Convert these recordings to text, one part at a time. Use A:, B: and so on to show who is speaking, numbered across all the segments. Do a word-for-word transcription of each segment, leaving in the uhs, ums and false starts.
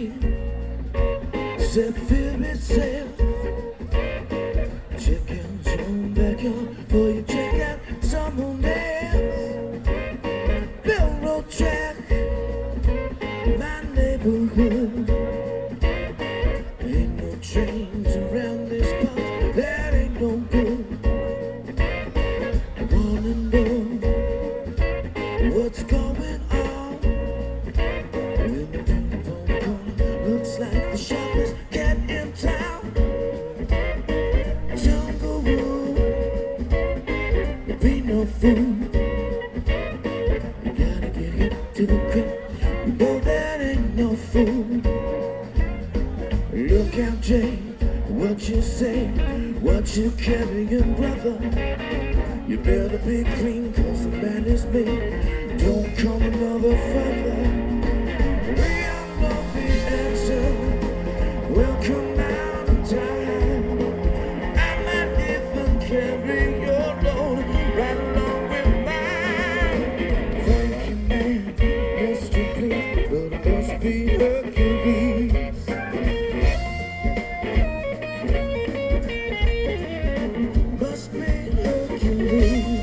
A: me. Said fear itself. Check out your own backyard before you check out someone else. Railroad track, my neighborhood. Ain't no trains around this part, that ain't no good. I wanna know what's going on when the people on the corner looks like the sharpest cat in town. Jungle Rule, you be no fool. You gotta get hit to the quick. You know that ain't no fool. Look out, Jay, what you say, what you carrying, brother. You better be clean, cause the man is me. Don't come another further. We all know the answer. We'll come out of time. I might even carry your load right along with mine. Thank you, man, Mister Please, but it must be Hercules. Must be Hercules.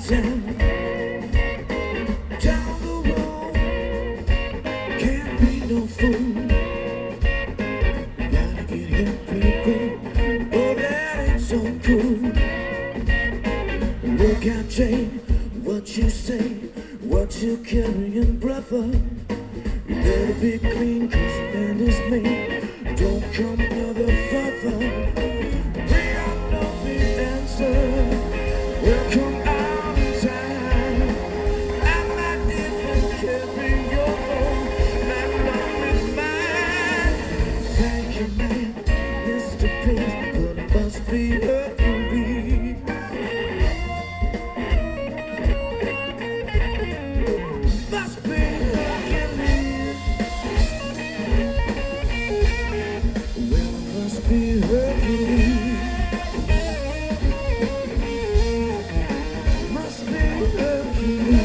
A: town, down the road, can't be no fool. Gotta get hit pretty quick, oh that ain't so cool. Look out, Jane, what you say, what you carrying, brother? You better be clean, cause the man is made. Don't come another further. We all know the answer. We'll come out in time. I might even carry your own. That love is mine. Thank you, man, Mister Prince, but it must be hurting me. Must be hurting me. Well, it must be hurting me. Must be hurting me.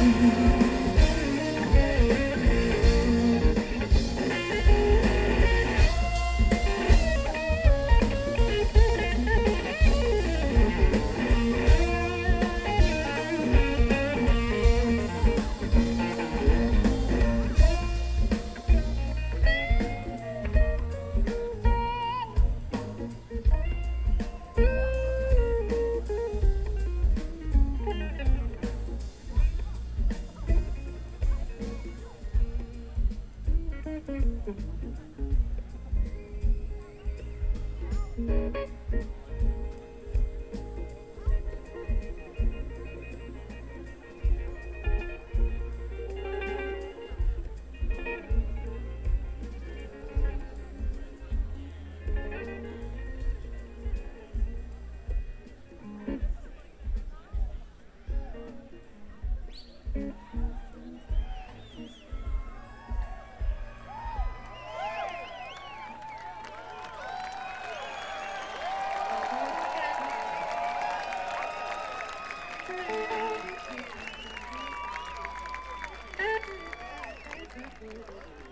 B: Thank you.